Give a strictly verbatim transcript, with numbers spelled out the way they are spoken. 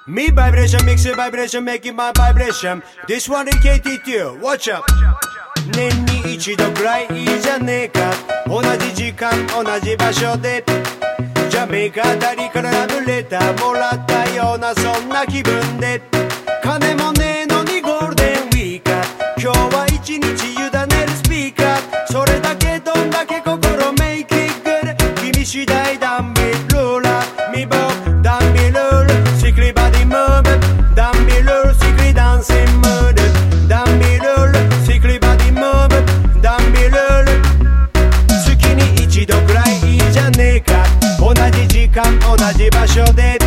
Me vibration, mix it vibration, making my vibration. This one dedicated to you, watch up. 年に一度くらいいいじゃねえか。同じ時間同じ場所でジャメイカあたりからラブレターもらったようなそんな気分で、金もねえのにゴールデンウィーカー、今日は一日委ねるスピーカー、それだけどんだけ心メイキック君次第ダンビルーラーミボダンビルールシクリバディムーブダンビルールシクリダンシンムールダンビルールシクリバディムーブダンビルール月に一度くらいいいじゃねえか、同じ時間同じ場所で